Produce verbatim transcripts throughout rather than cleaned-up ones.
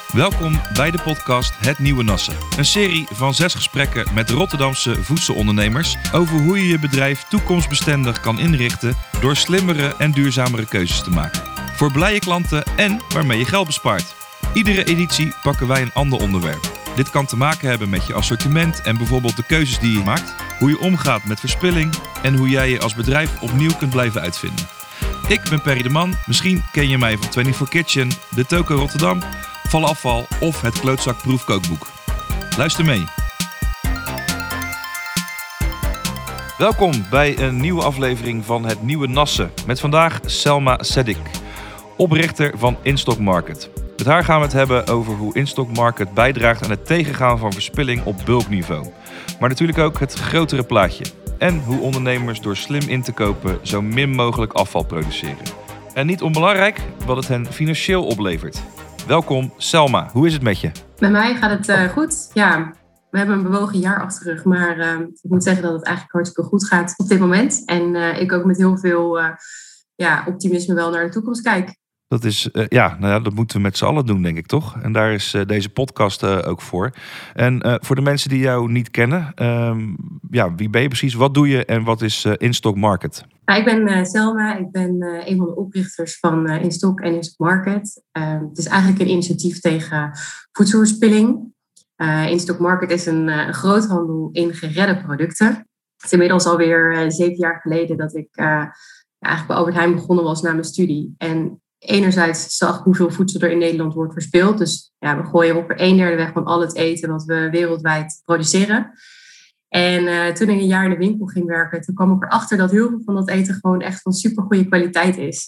Welkom bij de podcast Het Nieuwe Nassen. Een serie van zes gesprekken met Rotterdamse voedselondernemers over hoe je je bedrijf toekomstbestendig kan inrichten door slimmere en duurzamere keuzes te maken. Voor blije klanten en waarmee je geld bespaart. Iedere editie pakken wij een ander onderwerp. Dit kan te maken hebben met je assortiment en bijvoorbeeld de keuzes die je maakt, hoe je omgaat met verspilling en hoe jij je als bedrijf opnieuw kunt blijven uitvinden. Ik ben Perry de Man, misschien ken je mij van vierentwintig Kitchen, de Toko Rotterdam, Valafval of het Klootzakproef kookboek. Luister mee. Welkom bij een nieuwe aflevering van Het Nieuwe Nassen. Met vandaag Selma Seddik, oprichter van InStock Market. Met haar gaan we het hebben over hoe InStock Market bijdraagt aan het tegengaan van verspilling op bulkniveau. Maar natuurlijk ook het grotere plaatje. En hoe ondernemers door slim in te kopen zo min mogelijk afval produceren. En niet onbelangrijk, wat het hen financieel oplevert. Welkom Selma, hoe is het met je? Met mij gaat het uh, goed. Ja, we hebben een bewogen jaar achter de rug, maar uh, ik moet zeggen dat het eigenlijk hartstikke goed gaat op dit moment. En uh, ik ook met heel veel uh, ja, optimisme wel naar de toekomst kijk. Dat is, uh, ja, nou ja, dat moeten we met z'n allen doen, denk ik, toch? En daar is uh, deze podcast uh, ook voor. En uh, voor de mensen die jou niet kennen, uh, ja, wie ben je precies? Wat doe je en wat is uh, InStock Market? Nou, ik ben uh, Selma, ik ben uh, een van de oprichters van uh, InStock en InStock Market. Uh, het is eigenlijk een initiatief tegen voedselverspilling. Uh, InStock Market is een, uh, een groothandel in geredde producten. Het is inmiddels alweer uh, zeven jaar geleden dat ik uh, eigenlijk bij Albert Heijn begonnen was na mijn studie. En enerzijds zag hoeveel voedsel er in Nederland wordt verspild. Dus ja, we gooien ongeveer een derde weg van al het eten wat we wereldwijd produceren. En uh, toen ik een jaar in de winkel ging werken, toen kwam ik erachter dat heel veel van dat eten gewoon echt van supergoeie kwaliteit is.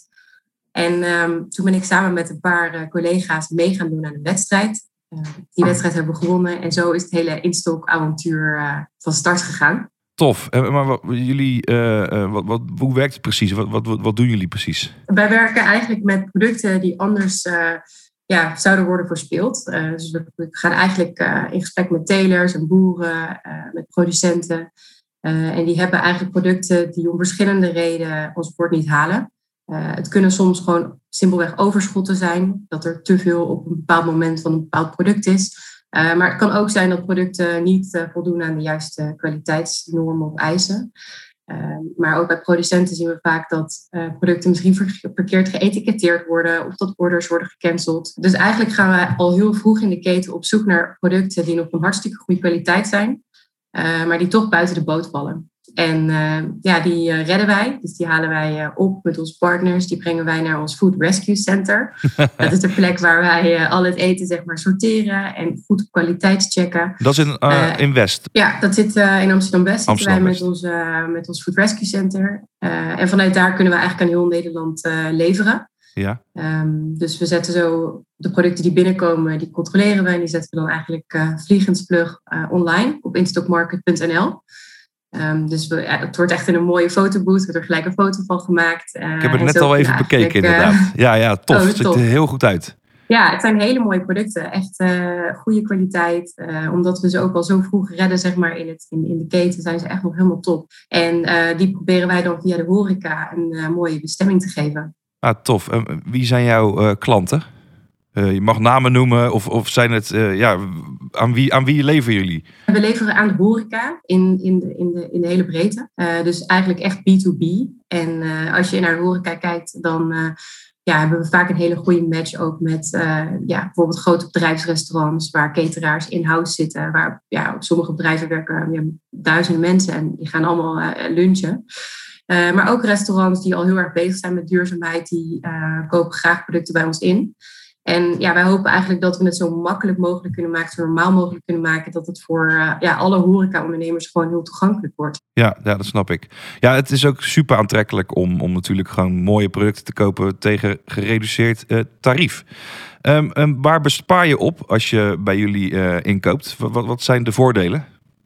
En um, toen ben ik samen met een paar uh, collega's mee gaan doen aan een wedstrijd. Uh, die wedstrijd hebben we gewonnen en zo is het hele InStock-avontuur uh, van start gegaan. Tof. Maar wat, jullie, uh, wat, wat, hoe werkt het precies? Wat, wat, wat doen jullie precies? Wij werken eigenlijk met producten die anders uh, ja, zouden worden verspild. Uh, dus we, we gaan eigenlijk uh, in gesprek met telers en boeren, uh, met producenten. Uh, en die hebben eigenlijk producten die om verschillende redenen ons bord niet halen. Uh, het kunnen soms gewoon simpelweg overschotten zijn. Dat er te veel op een bepaald moment van een bepaald product is. Uh, maar het kan ook zijn dat producten niet uh, voldoen aan de juiste kwaliteitsnormen of eisen. Uh, maar ook bij producenten zien we vaak dat uh, producten misschien ver- verkeerd geëtiketteerd worden of dat orders worden gecanceld. Dus eigenlijk gaan we al heel vroeg in de keten op zoek naar producten die nog van hartstikke goede kwaliteit zijn, uh, maar die toch buiten de boot vallen. En uh, ja, die uh, redden wij. Dus die halen wij uh, op met onze partners. Die brengen wij naar ons Food Rescue Center. Dat is de plek waar wij uh, al het eten zeg maar sorteren en goed kwaliteitschecken. Dat is in, uh, uh, in West? Ja, dat zit uh, in Amsterdam-West. Amsterdam wij met ons, uh, met ons Food Rescue Center. Uh, en vanuit daar kunnen we eigenlijk aan heel Nederland uh, leveren. Ja. Um, dus we zetten zo de producten die binnenkomen, die controleren we. En die zetten we dan eigenlijk uh, vliegensvlug uh, online op instockmarket punt n l. Um, dus we, ja, het wordt echt in een mooie fotobooth. Er wordt er gelijk een foto van gemaakt. Uh, Ik heb het net al even bekeken inderdaad. Uh, ja, ja, tof. Oh, het ziet er heel goed uit. Ja, het zijn hele mooie producten. Echt uh, goede kwaliteit. Uh, omdat we ze ook al zo vroeg redden zeg maar, in, het, in, in de keten, zijn ze echt nog helemaal top. En uh, die proberen wij dan via de horeca een uh, mooie bestemming te geven. Ah, tof. Uh, wie zijn jouw uh, klanten? Uh, je mag namen noemen of, of zijn het, uh, ja, aan wie, aan wie leveren jullie? We leveren aan de horeca in, in, de, in, de, in de hele breedte. Uh, dus eigenlijk echt B to B. En uh, als je naar de horeca kijkt, dan uh, ja, hebben we vaak een hele goede match ook met uh, ja, bijvoorbeeld grote bedrijfsrestaurants waar cateraars in-house zitten. Waar ja, op sommige bedrijven werken ja, duizenden mensen en die gaan allemaal uh, lunchen. Uh, maar ook restaurants die al heel erg bezig zijn met duurzaamheid, die uh, kopen graag producten bij ons in. En ja, wij hopen eigenlijk dat we het zo makkelijk mogelijk kunnen maken, zo normaal mogelijk kunnen maken, dat het voor uh, ja, alle horeca-ondernemers gewoon heel toegankelijk wordt. Ja, ja, dat snap ik. Ja, het is ook super aantrekkelijk om, om natuurlijk gewoon mooie producten te kopen tegen gereduceerd uh, tarief. Um, um, waar bespaar je op als je bij jullie uh, inkoopt? Wat, wat zijn de voordelen?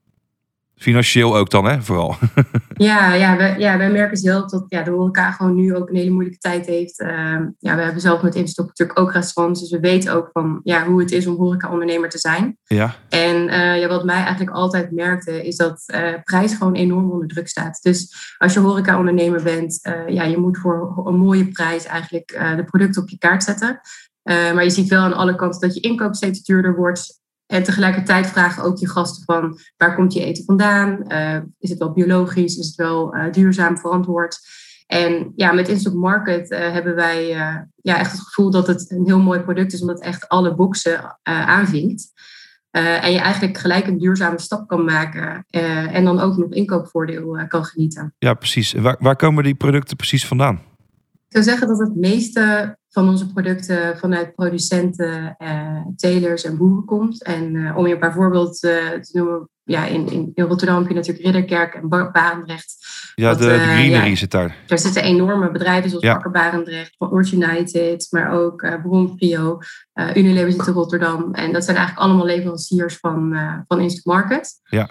Financieel ook dan, hè, vooral. Ja, ja, wij, ja, wij merken zelf dat ja, de horeca gewoon nu ook een hele moeilijke tijd heeft. Uh, ja, we hebben zelf met InStock natuurlijk ook restaurants. Dus we weten ook van ja, hoe het is om horeca-ondernemer te zijn. Ja. En uh, ja, wat mij eigenlijk altijd merkte, is dat uh, prijs gewoon enorm onder druk staat. Dus als je horeca-ondernemer bent, uh, ja, je moet voor een mooie prijs eigenlijk uh, de producten op je kaart zetten. Uh, maar je ziet wel aan alle kanten dat je inkoop steeds duurder wordt. En tegelijkertijd vragen ook je gasten van waar komt je eten vandaan? Uh, is het wel biologisch? Is het wel uh, duurzaam verantwoord? En ja, met Instant Market uh, hebben wij uh, ja, echt het gevoel dat het een heel mooi product is, omdat het echt alle boxen uh, aanvinkt. Uh, en je eigenlijk gelijk een duurzame stap kan maken uh, en dan ook nog inkoopvoordeel uh, kan genieten. Ja, precies. Waar, waar komen die producten precies vandaan? Ik zou zeggen dat het meeste van onze producten vanuit producenten, uh, telers en boeren komt. En uh, om je een paar voorbeelden uh, te noemen, ja, in, in, in Rotterdam heb je natuurlijk Ridderkerk en Barendrecht. Ja, wat, de, de uh, greenery ja, zit daar. Daar zitten enorme bedrijven zoals ja. Bakker Barendrecht, van Originate, maar ook uh, Bron Prio, uh, Unilever zit in Rotterdam. En dat zijn eigenlijk allemaal leveranciers van, uh, van Instant Market. Ja.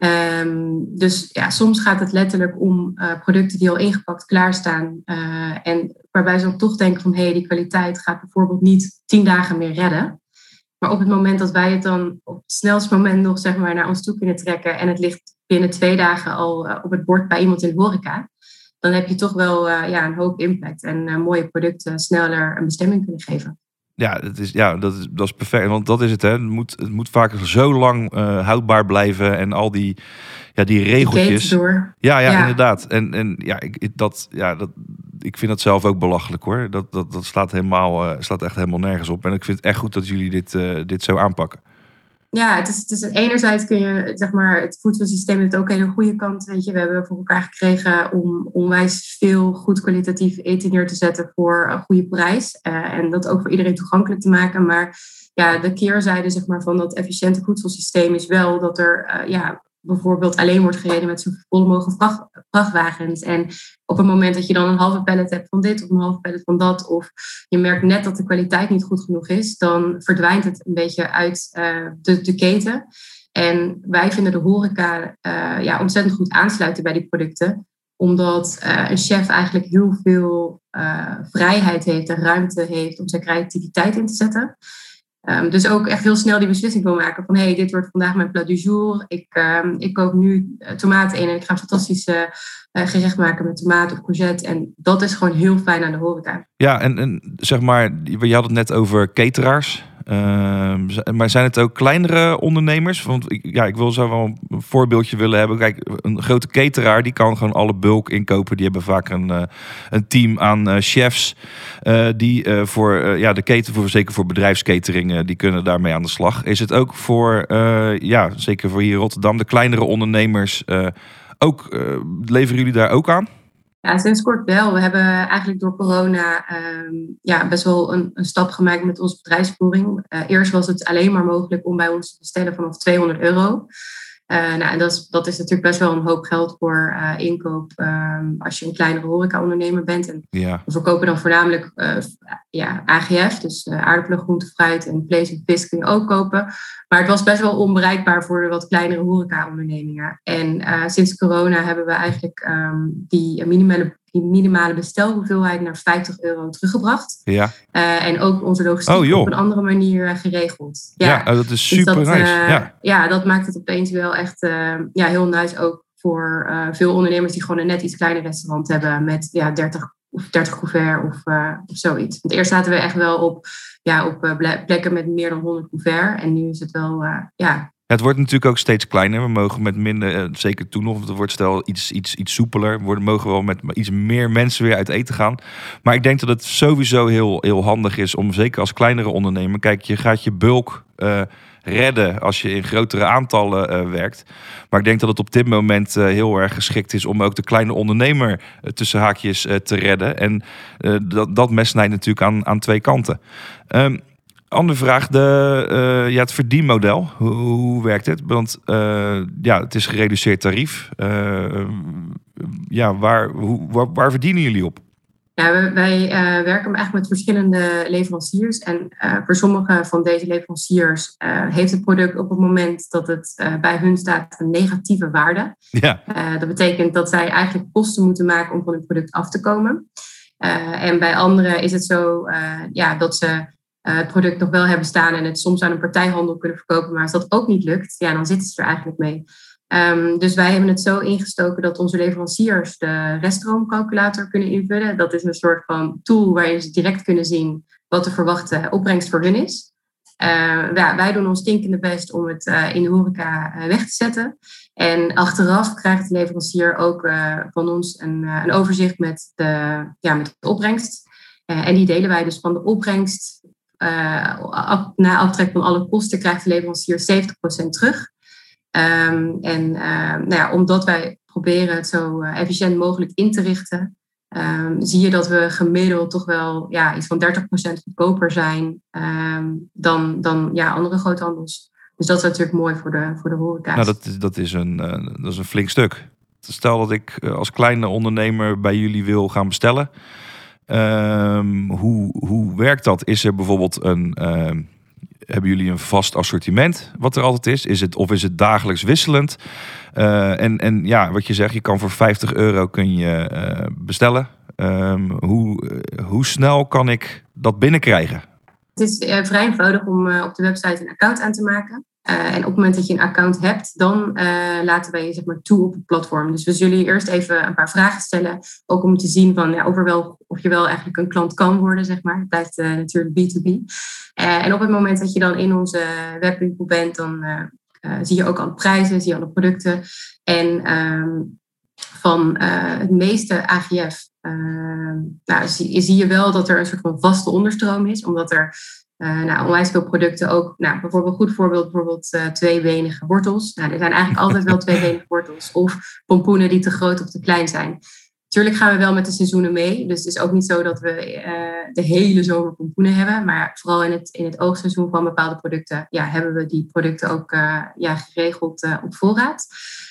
Um, dus ja, soms gaat het letterlijk om uh, producten die al ingepakt klaarstaan. Uh, en waarbij ze dan toch denken van hé, hey, die kwaliteit gaat bijvoorbeeld niet tien dagen meer redden. Maar op het moment dat wij het dan op het snelste moment nog zeg maar, naar ons toe kunnen trekken en het ligt binnen twee dagen al uh, op het bord bij iemand in de horeca, dan heb je toch wel uh, ja, een hoop impact en uh, mooie producten sneller een bestemming kunnen geven. Ja, dat is, ja dat, is, dat is perfect. Want dat is het, hè. Het moet, het moet vaak zo lang uh, houdbaar blijven en al die, ja, die regeltjes. Door. Ja, ja, ja, inderdaad. En, en ja, ik, dat, ja dat, ik vind dat zelf ook belachelijk, hoor. Dat, dat, dat slaat, helemaal, uh, slaat echt helemaal nergens op. En ik vind het echt goed dat jullie dit, uh, dit zo aanpakken. Ja, het is, het is enerzijds kun je, zeg maar, het voedselsysteem heeft ook een hele goede kant. Weet je, we hebben voor elkaar gekregen om onwijs veel goed kwalitatief eten neer te zetten voor een goede prijs. Uh, en dat ook voor iedereen toegankelijk te maken. Maar ja, de keerzijde, zeg maar, van dat efficiënte voedselsysteem is wel dat er uh, ja, bijvoorbeeld alleen wordt gereden met zo vol mogelijk vracht, vrachtwagens. En op het moment dat je dan een halve pallet hebt van dit of een halve pallet van dat, of je merkt net dat de kwaliteit niet goed genoeg is, dan verdwijnt het een beetje uit uh, de, de keten. En wij vinden de horeca uh, ja, ontzettend goed aansluiten bij die producten, omdat uh, een chef eigenlijk heel veel uh, vrijheid heeft en ruimte heeft om zijn creativiteit in te zetten. Um, dus ook echt heel snel die beslissing wil maken van hé, hey, dit wordt vandaag mijn plat du jour. Ik, um, ik koop nu tomaten in en ik ga een fantastisch uh, gerecht maken met tomaat of courgette. En dat is gewoon heel fijn aan de horeca. Ja, en, en zeg maar, je had het net over cateraars. Uh, maar zijn het ook kleinere ondernemers? Want ik, ja, ik wil zo wel een voorbeeldje willen hebben. Kijk, een grote cateraar die kan gewoon alle bulk inkopen. Die hebben vaak een, uh, een team aan uh, chefs uh, die uh, voor uh, ja, de keten, voor, zeker voor bedrijfskatering, uh, die kunnen daarmee aan de slag. Is het ook voor, uh, ja, zeker voor hier in Rotterdam, de kleinere ondernemers uh, ook, uh, leveren jullie daar ook aan? Ja, sinds kort wel. We hebben eigenlijk door corona um, ja, best wel een, een stap gemaakt met onze bedrijfsvoering. Uh, eerst was het alleen maar mogelijk om bij ons te bestellen vanaf tweehonderd euro. Uh, nou, en dat is, dat is natuurlijk best wel een hoop geld voor uh, inkoop um, als je een kleinere horeca-ondernemer bent. En ja. We verkopen dan voornamelijk uh, ja, A G F, dus uh, aardappelen, groente, fruit en vlees en vis kun je ook kopen. Maar het was best wel onbereikbaar voor de wat kleinere horeca-ondernemingen. En uh, sinds corona hebben we eigenlijk um, die minimale, die minimale bestelhoeveelheid naar vijftig euro teruggebracht. Ja. Uh, en ook onze logistiek oh, op een andere manier uh, geregeld. Ja, ja oh, dat is super dus dat, nice. Uh, ja. ja, dat maakt het opeens wel echt uh, ja, heel nice ook voor uh, veel ondernemers die gewoon een net iets kleiner restaurant hebben met ja, dertig of dertig couverts of, uh, of zoiets. Want eerst zaten we echt wel op, ja, op uh, plekken met meer dan honderd couverts en nu is het wel, uh, ja... Het wordt natuurlijk ook steeds kleiner. We mogen met minder, uh, zeker toen nog, want het wordt stel iets, iets, iets soepeler. We mogen wel met iets meer mensen weer uit eten gaan. Maar ik denk dat het sowieso heel, heel handig is om, zeker als kleinere ondernemer, kijk, je gaat je bulk uh, redden als je in grotere aantallen uh, werkt. Maar ik denk dat het op dit moment uh, heel erg geschikt is om ook de kleine ondernemer uh, tussen haakjes uh, te redden. En uh, dat, dat mes snijdt natuurlijk aan, aan twee kanten. Um, Andere vraag, de, uh, ja, het verdienmodel. Hoe, hoe werkt het? Want uh, ja, het is gereduceerd tarief. Uh, ja, waar, hoe, waar, waar verdienen jullie op? Ja, wij uh, werken eigenlijk met verschillende leveranciers. En uh, voor sommige van deze leveranciers uh, heeft het product op het moment dat het uh, bij hun staat een negatieve waarde. Ja. Uh, dat betekent dat zij eigenlijk kosten moeten maken om van hun product af te komen. Uh, en bij anderen is het zo uh, ja, dat ze Uh, het product nog wel hebben staan en het soms aan een partijhandel kunnen verkopen. Maar als dat ook niet lukt, ja, dan zitten ze er eigenlijk mee. Um, dus wij hebben het zo ingestoken dat onze leveranciers de reststroomcalculator kunnen invullen. Dat is een soort van tool waarin ze direct kunnen zien wat de verwachte opbrengst voor hun is. Uh, ja, wij doen ons stinkende best om het uh, in de horeca uh, weg te zetten. En achteraf krijgt de leverancier ook uh, van ons een, uh, een overzicht met de, ja, met de opbrengst. Uh, en die delen wij dus van de opbrengst. Uh, af, na aftrek van alle kosten krijgt de leverancier zeventig procent terug. Um, en uh, nou ja, omdat wij proberen het zo uh, efficiënt mogelijk in te richten, Um, zie je dat we gemiddeld toch wel ja, iets van dertig procent goedkoper zijn um, dan, dan ja, andere groothandels. Dus dat is natuurlijk mooi voor de, voor de horeca's. Nou, dat, dat, is een, uh, dat is een flink stuk. Stel dat ik uh, als kleine ondernemer bij jullie wil gaan bestellen. Um, hoe, hoe werkt dat? Is er bijvoorbeeld een... Uh, hebben jullie een vast assortiment wat er altijd is? Is het, of is het dagelijks wisselend? Uh, en, en ja, wat je zegt, je kan voor vijftig euro kun je uh, bestellen. Um, hoe, uh, hoe snel kan ik dat binnenkrijgen? Het is uh, vrij eenvoudig om uh, op de website een account aan te maken. Uh, en op het moment dat je een account hebt, dan uh, laten wij je zeg maar, toe op het platform. Dus we zullen je eerst even een paar vragen stellen. Ook om te zien van, ja, of, er wel, of je wel eigenlijk een klant kan worden. Zeg maar. Het blijft uh, natuurlijk B twee B. Uh, en op het moment dat je dan in onze webwinkel bent, dan uh, uh, zie je ook alle prijzen, zie je alle producten. En um, van uh, het meeste A G F uh, nou, zie, zie je wel dat er een soort van vaste onderstroom is. Omdat er uh, nou, onwijs veel producten ook, nou, bijvoorbeeld een goed voorbeeld, bijvoorbeeld uh, tweebenige wortels. Nou, er zijn eigenlijk altijd wel tweebenige wortels. Of pompoenen die te groot of te klein zijn. Natuurlijk gaan we wel met de seizoenen mee. Dus het is ook niet zo dat we uh, de hele zomer pompoenen hebben. Maar vooral in het, in het oogseizoen van bepaalde producten ja, hebben we die producten ook uh, ja, geregeld uh, op voorraad.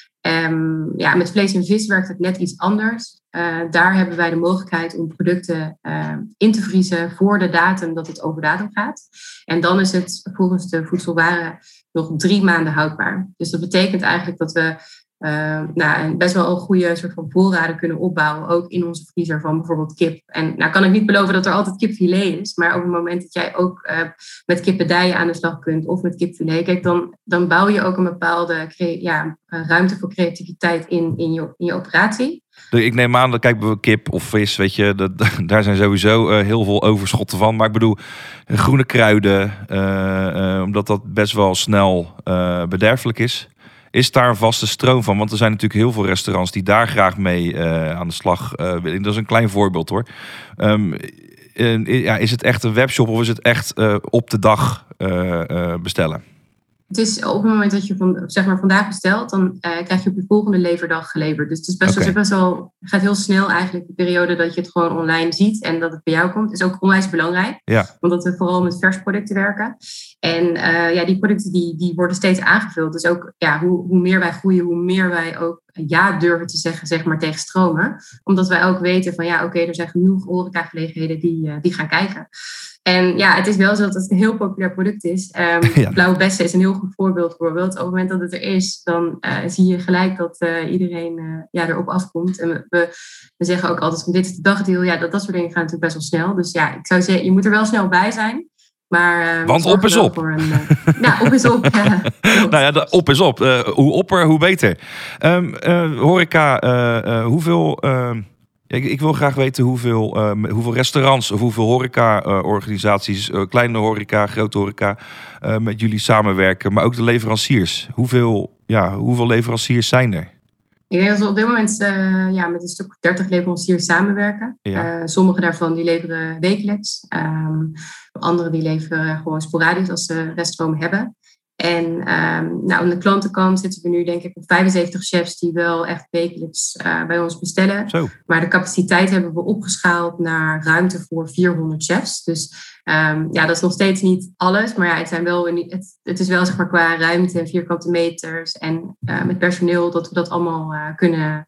Um, ja, met vlees en vis werkt het net iets anders. Uh, daar hebben wij de mogelijkheid om producten uh, in te vriezen voor de datum dat het over datum gaat. En dan is het volgens de voedselwaren nog drie maanden houdbaar. Dus dat betekent eigenlijk dat we Uh, nou, best wel een goede soort van voorraden kunnen opbouwen. Ook in onze vriezer van bijvoorbeeld kip. En nou kan ik niet beloven dat er altijd kipfilet is. Maar op het moment dat jij ook uh, met kippendijen aan de slag kunt. Of met kipfilet. Kijk, dan, dan bouw je ook een bepaalde cre- ja, ruimte voor creativiteit in, in, je, in je operatie. Ik neem aan dat, kijk, kip of vis, weet je, dat, daar zijn sowieso uh, heel veel overschotten van. Maar ik bedoel, groene kruiden, uh, uh, omdat dat best wel snel uh, bederfelijk is. Is daar een vaste stroom van? Want er zijn natuurlijk heel veel restaurants die daar graag mee uh, aan de slag uh, willen. Dat is een klein voorbeeld hoor. Um, uh, ja, is het echt een webshop of is het echt uh, op de dag uh, uh, bestellen? Het is op het moment dat je van, zeg maar vandaag bestelt, dan uh, krijg je op je volgende leverdag geleverd. Dus het is best, okay. wel, best wel, het gaat heel snel eigenlijk de periode dat je het gewoon online ziet en dat het bij jou komt. Is ook onwijs belangrijk, ja. Omdat we vooral met vers producten werken. En uh, ja, die producten die, die worden steeds aangevuld. Dus ook ja, hoe, hoe meer wij groeien, hoe meer wij ook ja durven te zeggen, zeg maar, tegen stromen. Omdat wij ook weten van ja, oké, okay, er zijn genoeg horecagelegenheden die, uh, die gaan kijken. En ja, het is wel zo dat het een heel populair product is. Um, ja. Blauwe bessen is een heel goed voorbeeld. Bijvoorbeeld. Op het moment dat het er is, dan uh, zie je gelijk dat uh, iedereen uh, ja, erop afkomt. En we, we zeggen ook altijd van dit is de dagdeal. Ja, dat, dat soort dingen gaan natuurlijk best wel snel. Dus ja, ik zou zeggen, je moet er wel snel bij zijn. Maar, uh, Want op is op. Een, uh, nou, op is op. Ja, nou ja, de, op is op. Uh, hoe opper, hoe beter. Um, uh, horeca, uh, uh, hoeveel... Uh, Ik, ik wil graag weten hoeveel, uh, hoeveel restaurants of hoeveel horeca-organisaties, uh, uh, kleine horeca, grote horeca, uh, met jullie samenwerken. Maar ook de leveranciers. Hoeveel, ja, hoeveel leveranciers zijn er? Ik denk dat we op dit moment uh, ja, met een stuk dertig leveranciers samenwerken. Ja. Uh, sommige daarvan die leveren wekelijks. Um, andere die leveren gewoon sporadisch als ze reststroom hebben. En um, nou, aan de klantenkant zitten we nu denk ik op vijfenzeventig chefs die wel echt wekelijks uh, bij ons bestellen. Zo. Maar de capaciteit hebben we opgeschaald naar ruimte voor vierhonderd chefs. Dus um, ja, dat is nog steeds niet alles. Maar ja, het, zijn wel, het, het is wel zeg maar qua ruimte en vierkante meters en uh, met personeel dat we dat allemaal uh, kunnen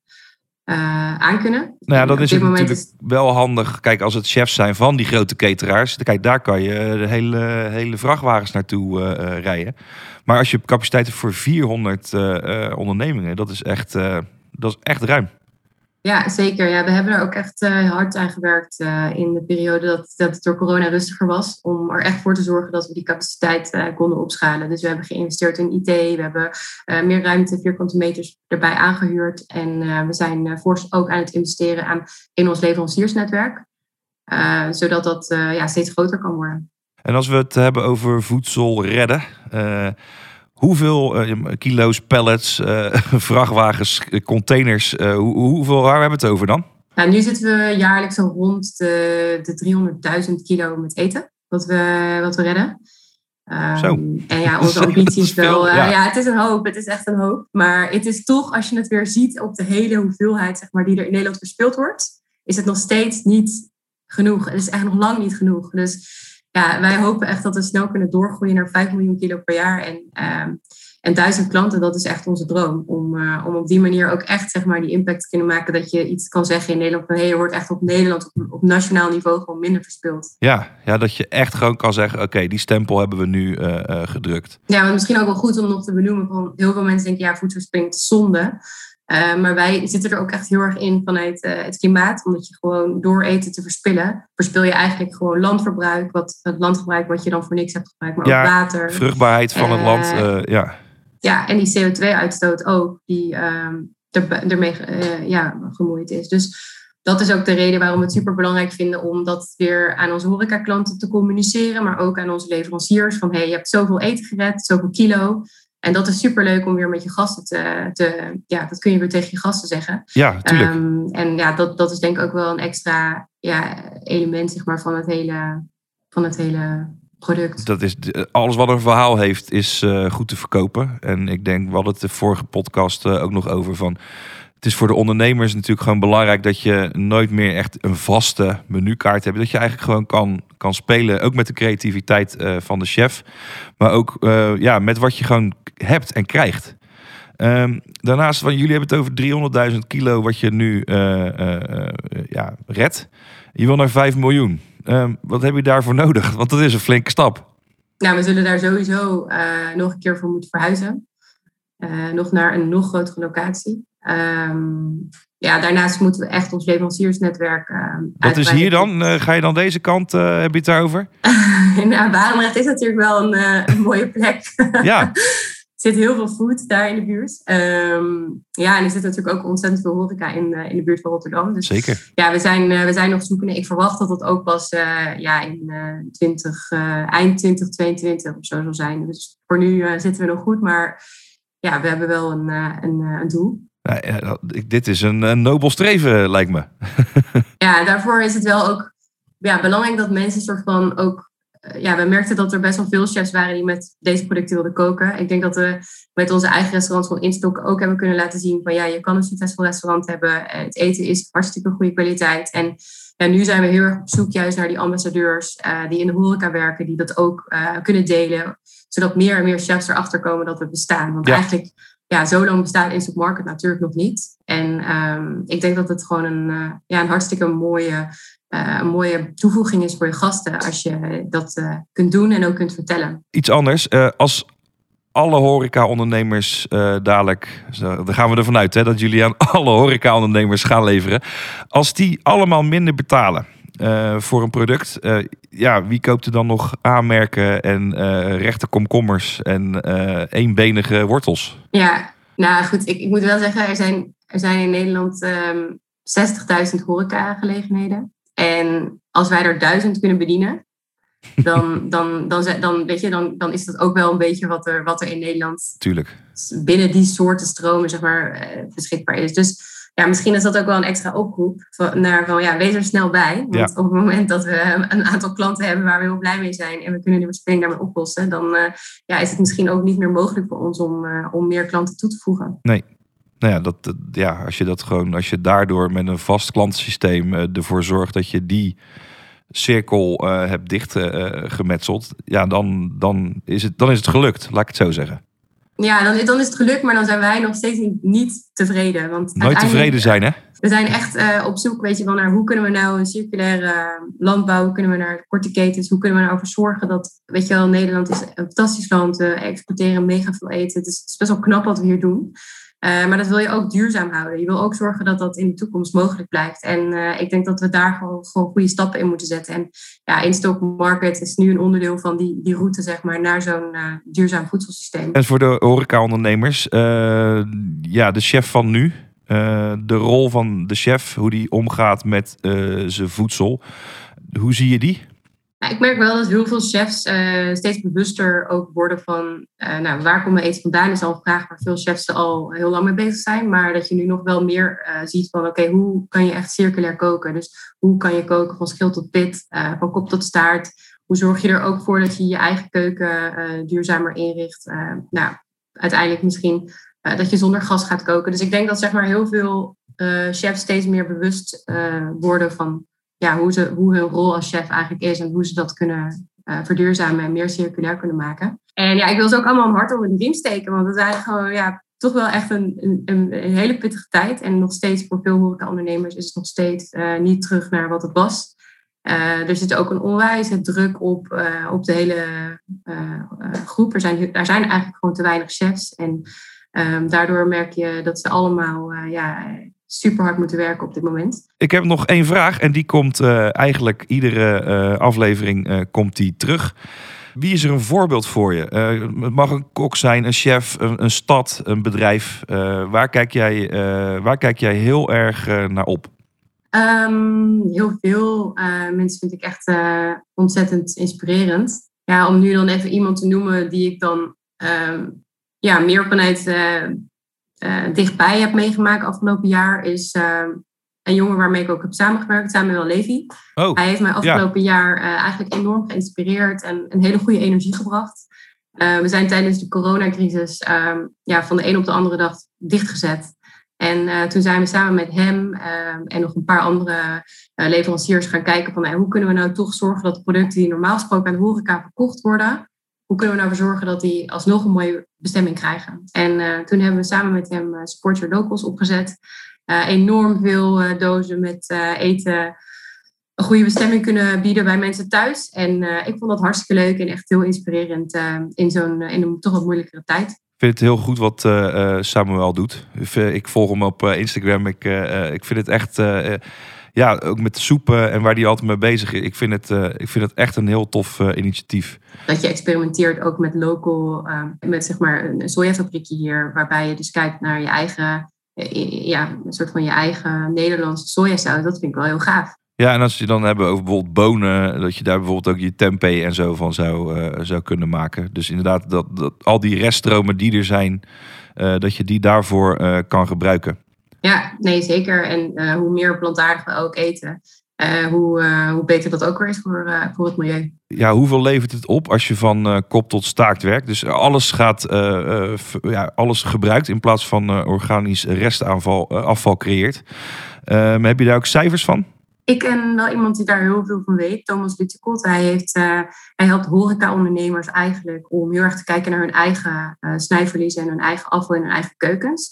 uh, aankunnen. Nou ja, dan is het natuurlijk is... wel handig. Kijk, als het chefs zijn van die grote cateraars. Kijk, daar kan je de hele, hele vrachtwagens naartoe uh, uh, rijden. Maar als je capaciteit hebt voor vierhonderd uh, uh, ondernemingen, dat is echt, uh, dat is echt ruim. Ja, zeker. Ja, we hebben er ook echt uh, hard aan gewerkt uh, in de periode dat, dat het door corona rustiger was. Om er echt voor te zorgen dat we die capaciteit uh, konden opschalen. Dus we hebben geïnvesteerd in I T. We hebben uh, meer ruimte, vierkante meters erbij aangehuurd. En uh, we zijn uh, fors ook aan het investeren aan, in ons leveranciersnetwerk. Uh, zodat dat uh, ja, steeds groter kan worden. En als we het hebben over voedsel redden, uh, hoeveel uh, kilo's, pallets, uh, vrachtwagens, containers, uh, hoe, hoeveel, waar hebben we het over dan? Nou, nu zitten we jaarlijks zo rond de, de driehonderdduizend kilo met eten, wat we, wat we redden. Um, Zo. En ja, onze ambitie is wel... veel, uh, ja. ja, het is een hoop. Het is echt een hoop. Maar het is toch, als je het weer ziet op de hele hoeveelheid, zeg maar, die er in Nederland verspild wordt, is het nog steeds niet genoeg. Het is echt nog lang niet genoeg. Dus ja, wij hopen echt dat we snel kunnen doorgroeien naar vijf miljoen kilo per jaar. En, um, en duizend klanten, dat is echt onze droom. Om, uh, om op die manier ook echt, zeg maar, die impact te kunnen maken. Dat je iets kan zeggen in Nederland van, hé, er wordt echt op Nederland, op, op nationaal niveau gewoon minder verspild. Ja, ja, dat je echt gewoon kan zeggen, oké, okay, die stempel hebben we nu uh, uh, gedrukt. Ja, maar misschien ook wel goed om nog te benoemen. Van heel veel mensen denken, ja, voedselverspilling is zonde. Uh, maar wij zitten er ook echt heel erg in vanuit uh, het klimaat. Omdat je gewoon door eten te verspillen, verspil je eigenlijk gewoon landverbruik. Wat, het landgebruik wat je dan voor niks hebt gebruikt, maar ja, ook water. Vruchtbaarheid van uh, het land, uh, ja. Ja, en die C O twee uitstoot ook, die um, er, ermee uh, ja, gemoeid is. Dus dat is ook de reden waarom we het super belangrijk vinden om dat weer aan onze horecaklanten te communiceren. Maar ook aan onze leveranciers. Van, hé, hey, je hebt zoveel eten gered, zoveel kilo. En dat is superleuk om weer met je gasten te, te... Ja, dat kun je weer tegen je gasten zeggen. Ja, natuurlijk. Um, en ja, dat, dat is denk ik ook wel een extra ja, element, zeg maar, van het hele, van het hele product. Dat is, alles wat een verhaal heeft, is uh, goed te verkopen. En ik denk, we hadden het de vorige podcast uh, ook nog over van... Het is voor de ondernemers natuurlijk gewoon belangrijk dat je nooit meer echt een vaste menukaart hebt. Dat je eigenlijk gewoon kan, kan spelen, ook met de creativiteit uh, van de chef. Maar ook uh, ja, met wat je gewoon hebt en krijgt. Um, daarnaast, van jullie hebben het over driehonderdduizend kilo wat je nu uh, uh, uh, ja, redt. Je wil naar vijf miljoen. Um, wat heb je daarvoor nodig? Want dat is een flinke stap. Nou, we zullen daar sowieso uh, nog een keer voor moeten verhuizen. Uh, nog naar een nog grotere locatie. Um, ja, daarnaast moeten we echt ons leveranciersnetwerk uh, Wat is hier dan? Uh, ga je dan deze kant, uh, heb je het daarover? nou, Barendrecht is natuurlijk wel een, uh, een mooie plek. Ja. Er zit heel veel food daar in de buurt. Um, ja, en er zit natuurlijk ook ontzettend veel horeca in, uh, in de buurt van Rotterdam. Dus, zeker. Ja, we zijn, uh, we zijn nog zoekende. Ik verwacht dat dat ook pas uh, ja, in uh, twintig, uh, eind twintig tweeëntwintig of zo zal zijn. Dus voor nu uh, zitten we nog goed, maar ja, we hebben wel een, uh, een, uh, een doel. Ja, ja, dit is een, een nobel streven, lijkt me. Ja, daarvoor is het wel ook ja, belangrijk dat mensen soort van ook... Ja, we merkten dat er best wel veel chefs waren die met deze producten wilden koken. Ik denk dat we met onze eigen restaurants van Instok ook hebben kunnen laten zien van ja, je kan een succesvol restaurant hebben. Het eten is hartstikke goede kwaliteit. En ja, nu zijn we heel erg op zoek juist naar die ambassadeurs uh, die in de horeca werken, die dat ook uh, kunnen delen. Zodat meer en meer chefs erachter komen dat we bestaan. Want ja. eigenlijk... Ja, zo lang bestaat Instok Market natuurlijk nog niet. En um, ik denk dat het gewoon een, uh, ja, een hartstikke mooie, uh, een mooie toevoeging is voor je gasten. Als je dat uh, kunt doen en ook kunt vertellen. Iets anders. Uh, als alle horeca-ondernemers uh, dadelijk... Daar gaan we ervan uit hè, dat jullie aan alle horeca-ondernemers gaan leveren. Als die allemaal minder betalen... Uh, voor een product. Uh, ja, wie koopt er dan nog aanmerken en uh, rechte komkommers en uh, eenbenige wortels? Ja, nou goed, ik, ik moet wel zeggen, er zijn, er zijn in Nederland um, zestigduizend horeca-gelegenheden. En als wij er duizend kunnen bedienen, dan, dan, dan, dan, weet je, dan, dan is dat ook wel een beetje wat er, wat er in Nederland Tuurlijk. binnen die soorten stromen zeg maar, uh, beschikbaar is. Dus ja, misschien is dat ook wel een extra oproep van, naar van ja, wees er snel bij. Want ja. op het moment dat we een aantal klanten hebben waar we heel blij mee zijn en we kunnen de verspilling daarmee oplossen, dan uh, ja, is het misschien ook niet meer mogelijk voor ons om, uh, om meer klanten toe te voegen. Nee. Nou ja, dat, ja, als je dat gewoon, als je daardoor met een vast klantensysteem uh, ervoor zorgt dat je die cirkel uh, hebt dichtgemetseld, uh, ja, dan, dan, is het, dan is het gelukt, laat ik het zo zeggen. Ja, dan, dan is het gelukt, maar dan zijn wij nog steeds niet, niet tevreden. Want nooit tevreden zijn, hè? We zijn echt uh, op zoek, weet je wel, naar hoe kunnen we nou een circulaire landbouw, hoe kunnen we naar korte ketens, hoe kunnen we nou ervoor zorgen dat, weet je wel, Nederland is een fantastisch land, we exporteren mega veel eten. Het is, het is best wel knap wat we hier doen. Uh, maar dat wil je ook duurzaam houden. Je wil ook zorgen dat dat in de toekomst mogelijk blijft. En uh, ik denk dat we daar gewoon, gewoon goede stappen in moeten zetten. En ja, Instok Market is nu een onderdeel van die, die route, zeg maar, naar zo'n uh, duurzaam voedselsysteem. En voor de horeca-ondernemers, uh, ja, de chef van nu, uh, de rol van de chef, hoe die omgaat met uh, zijn voedsel. hoe zie je die? Ja, ik merk wel dat heel veel chefs uh, steeds bewuster ook worden van uh, nou, waar komt mijn eten vandaan is al een vraag waar veel chefs er al heel lang mee bezig zijn. Maar dat je nu nog wel meer uh, ziet van oké, okay, hoe kan je echt circulair koken? Dus hoe kan je koken van schil tot pit, uh, van kop tot staart? Hoe zorg je er ook voor dat je je eigen keuken uh, duurzamer inricht? Uh, nou, uiteindelijk misschien uh, dat je zonder gas gaat koken. Dus ik denk dat zeg maar heel veel uh, chefs steeds meer bewust uh, worden van ja, hoe, ze, hoe hun rol als chef eigenlijk is en hoe ze dat kunnen uh, verduurzamen en meer circulair kunnen maken. En ja, ik wil ze ook allemaal een hart onder de riem steken, want het is eigenlijk gewoon ja, toch wel echt een, een, een hele pittige tijd. En nog steeds voor veel horeca-ondernemers is het nog steeds uh, niet terug naar wat het was. Uh, er zit ook een onwijze druk op, uh, op de hele uh, uh, groep. Er zijn, er zijn eigenlijk gewoon te weinig chefs. En um, daardoor merk je dat ze allemaal uh, ja, super hard moeten werken op dit moment. Ik heb nog één vraag en die komt uh, eigenlijk iedere uh, aflevering uh, komt die terug. Wie is er een voorbeeld voor je? Uh, het mag een kok zijn, een chef, een, een stad, een bedrijf. Uh, waar, kijk jij, uh, waar kijk jij heel erg uh, naar op? Um, heel veel uh, mensen vind ik echt uh, ontzettend inspirerend. Ja, om nu dan even iemand te noemen die ik dan uh, ja, meer vanuit uh, uh, dichtbij heb meegemaakt afgelopen jaar, is uh, een jongen waarmee ik ook heb samengewerkt, Samuel Levy. Oh, Hij heeft mij afgelopen ja. jaar uh, eigenlijk enorm geïnspireerd en een hele goede energie gebracht. Uh, we zijn tijdens de coronacrisis uh, ja, van de een op de andere dag dichtgezet. En uh, toen zijn we samen met hem uh, en nog een paar andere uh, leveranciers gaan kijken van uh, hoe kunnen we nou toch zorgen dat de producten die normaal gesproken aan de horeca verkocht worden, hoe kunnen we nou ervoor zorgen dat die alsnog een mooie bestemming krijgen. En uh, toen hebben we samen met hem uh, Support Your Locals opgezet. Uh, enorm veel uh, dozen met uh, eten een goede bestemming kunnen bieden bij mensen thuis. En uh, ik vond dat hartstikke leuk en echt heel inspirerend uh, in zo'n uh, in een toch wat moeilijkere tijd. Ik vind het heel goed wat uh, Samuel doet. Ik volg hem op uh, Instagram. Ik, uh, ik vind het echt, uh, ja, ook met de soepen en waar hij altijd mee bezig is. Ik vind het, uh, ik vind het echt een heel tof uh, initiatief. Dat je experimenteert ook met local, uh, met zeg maar een sojafabriekje hier, waarbij je dus kijkt naar je eigen, uh, ja, een soort van je eigen Nederlandse sojasaus. Dat vind ik wel heel gaaf. Ja, en als je dan hebben over bijvoorbeeld bonen, dat je daar bijvoorbeeld ook je tempeh en zo van zou, uh, zou kunnen maken. Dus inderdaad, dat, dat al die reststromen die er zijn, uh, dat je die daarvoor uh, kan gebruiken. Ja, nee, zeker. En uh, hoe meer plantaardig we ook eten, uh, hoe, uh, hoe beter dat ook weer is voor, uh, voor het milieu. Ja, hoeveel levert het op als je van uh, kop tot staart werkt? Dus alles gaat, uh, uh, f- ja, alles gebruikt in plaats van uh, organisch restaanval, uh, afval creëert. Uh, heb je daar ook cijfers van? Ik ken wel iemand die daar heel veel van weet, Thomas Luttekot. Hij, heeft, uh, hij helpt horeca-ondernemers eigenlijk om heel erg te kijken naar hun eigen uh, snijverlies en hun eigen afval in hun eigen keukens.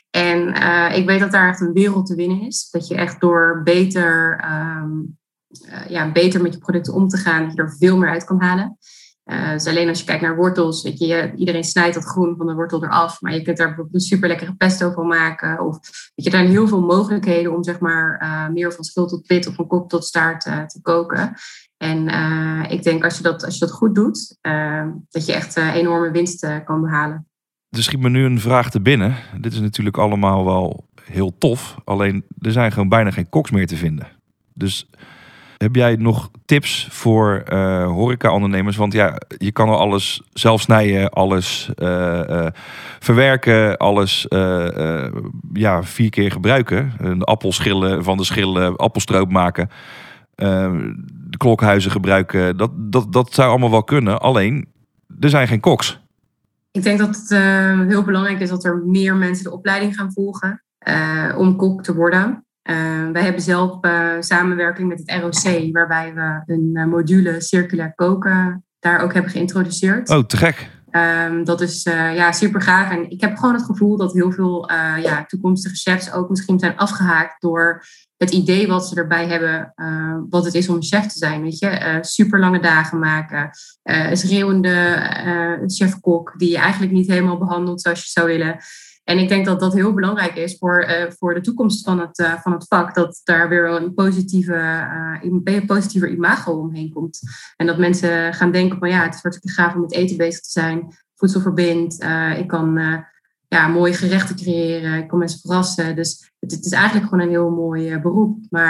En uh, ik weet dat daar echt een wereld te winnen is. Dat je echt door beter, um, uh, ja, beter met je producten om te gaan, dat je er veel meer uit kan halen. Uh, dus alleen als je kijkt naar wortels, weet je, iedereen snijdt dat groen van de wortel eraf, maar je kunt daar bijvoorbeeld een super lekkere pesto van maken. Of weet je, daar zijn heel veel mogelijkheden om zeg maar uh, meer van schil tot pit of van kop tot staart uh, te koken. En uh, ik denk als je dat, als je dat goed doet, uh, dat je echt uh, enorme winsten kan behalen. Er schiet me nu een vraag te binnen. Dit is natuurlijk allemaal wel heel tof, alleen er zijn gewoon bijna geen koks meer te vinden. Dus heb jij nog tips voor uh, horeca-ondernemers? Want ja, je kan al alles zelf snijden, alles uh, uh, verwerken, alles uh, uh, ja, vier keer gebruiken. De appelschillen van de schillen, appelstroop maken, uh, de klokhuizen gebruiken. Dat, dat, dat zou allemaal wel kunnen, alleen er zijn geen koks. Ik denk dat het uh, heel belangrijk is dat er meer mensen de opleiding gaan volgen uh, om kok te worden. Uh, wij hebben zelf uh, samenwerking met het R O C, waarbij we een uh, module circulair koken daar ook hebben geïntroduceerd. Oh, te gek. Um, dat is uh, ja, super gaaf. En ik heb gewoon het gevoel dat heel veel uh, ja, toekomstige chefs ook misschien zijn afgehaakt door het idee wat ze erbij hebben, uh, wat het is om een chef te zijn. Weet je? Uh, super lange dagen maken, uh, een schreeuwende uh, chef-kok die je eigenlijk niet helemaal behandelt zoals je zou willen. En ik denk dat dat heel belangrijk is voor, uh, voor de toekomst van het, uh, van het vak. Dat daar weer een positieve, uh, een positiever imago omheen komt. En dat mensen gaan denken van ja, het is hartstikke gaaf om met eten bezig te zijn. Voedsel verbindt. Uh, ik kan uh, ja, mooie gerechten creëren. Ik kan mensen verrassen. Dus het, het is eigenlijk gewoon een heel mooi uh, beroep. Maar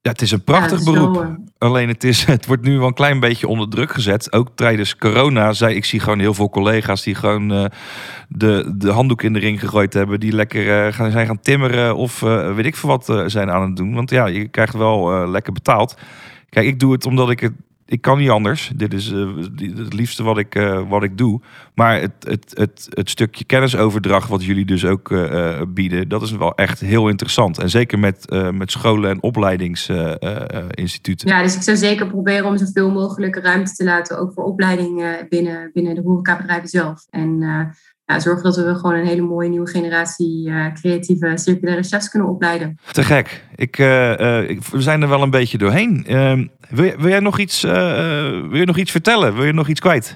Ja, het is een prachtig ja, beroep. Zo, uh... Alleen het, is, het wordt nu wel een klein beetje onder druk gezet. Ook tijdens corona. Zei, ik zie gewoon heel veel collega's die gewoon uh, de, de handdoek in de ring gegooid hebben. Die lekker uh, gaan, zijn gaan timmeren of uh, weet ik veel wat uh, zijn aan het doen. Want ja, je krijgt wel uh, lekker betaald. Kijk, ik doe het omdat ik het... Ik kan niet anders. Dit is uh, het liefste wat ik, uh, wat ik doe. Maar het, het, het, het stukje kennisoverdracht wat jullie dus ook uh, bieden, dat is wel echt heel interessant. En zeker met, uh, met scholen en opleidingsinstituten. Uh, uh, ja, dus ik zou zeker proberen om zoveel mogelijk ruimte te laten, ook voor opleiding uh, binnen, binnen de horecabedrijven zelf. En uh, ja, zorgen dat we gewoon een hele mooie nieuwe generatie uh, creatieve circulaire chefs kunnen opleiden. Te gek. Ik, uh, uh, ik, we zijn er wel een beetje doorheen. Uh, wil, wil jij nog iets, uh, wil je nog iets vertellen? Wil je nog iets kwijt?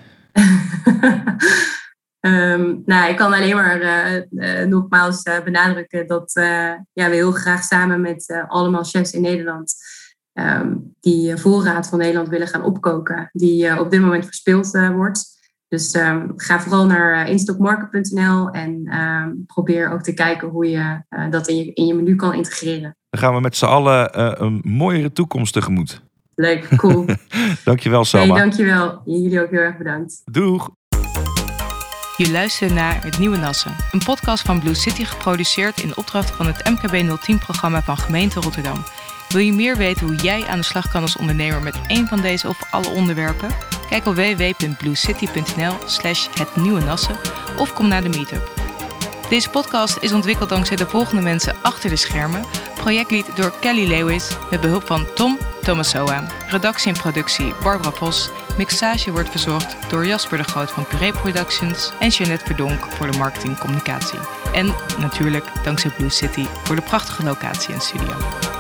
um, nou, ik kan alleen maar uh, uh, nogmaals uh, benadrukken dat uh, ja, we heel graag samen met uh, allemaal chefs in Nederland um, die voorraad van Nederland willen gaan opkoken, die uh, op dit moment verspild uh, wordt. Dus um, ga vooral naar instockmarket punt n l en um, probeer ook te kijken hoe je uh, dat in je, in je menu kan integreren. Dan gaan we met z'n allen uh, een mooiere toekomst tegemoet. Leuk, cool. Dankjewel, Selma. Hey, dankjewel. Jullie ook heel erg bedankt. Doeg. Je luistert naar Het Nieuwe Nassen, een podcast van Blue City geproduceerd in opdracht van het M K B nul tien-programma van gemeente Rotterdam. Wil je meer weten hoe jij aan de slag kan als ondernemer met één van deze of alle onderwerpen? Kijk op w w w punt blue city punt n l slash het nieuwe nassen of kom naar de meetup. Deze podcast is ontwikkeld dankzij de volgende mensen achter de schermen. Projectlead door Kelly Lewis met behulp van Tom Tomasoa. Redactie en productie Barbara Vos. Mixage wordt verzorgd door Jasper de Groot van Puree Productions en Jeanette Verdonk voor de marketingcommunicatie. En natuurlijk dankzij Blue City voor de prachtige locatie en studio.